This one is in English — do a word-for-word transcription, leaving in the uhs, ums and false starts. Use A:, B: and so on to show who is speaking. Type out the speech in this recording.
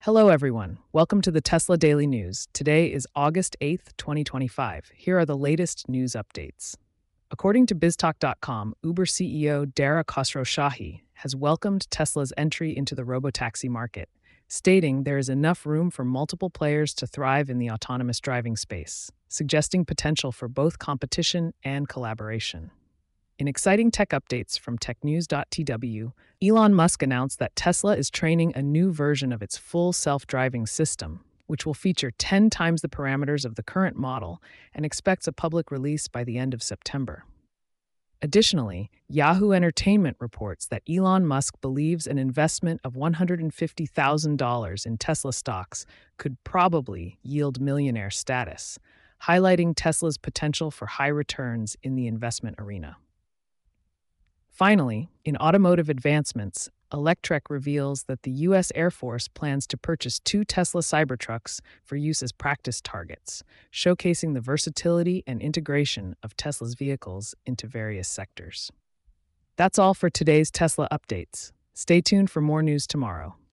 A: Hello, everyone. Welcome to the Tesla Daily News. Today is August eighth, twenty twenty-five. Here are the latest news updates. According to BizTalk dot com, Uber C E O Dara Khosrowshahi has welcomed Tesla's entry into the robotaxi market, stating there is enough room for multiple players to thrive in the autonomous driving space, suggesting potential for both competition and collaboration. In exciting tech updates from tech news dot t w, Elon Musk announced that Tesla is training a new version of its full self-driving system, which will feature ten times the parameters of the current model and expects a public release by the end of September. Additionally, Yahoo Entertainment reports that Elon Musk believes an investment of one hundred fifty thousand dollars in Tesla stocks could probably yield millionaire status, highlighting Tesla's potential for high returns in the investment arena. Finally, in automotive advancements, Electrek reveals that the U S Air Force plans to purchase two Tesla Cybertrucks for use as practice targets, showcasing the versatility and integration of Tesla's vehicles into various sectors. That's all for today's Tesla updates. Stay tuned for more news tomorrow.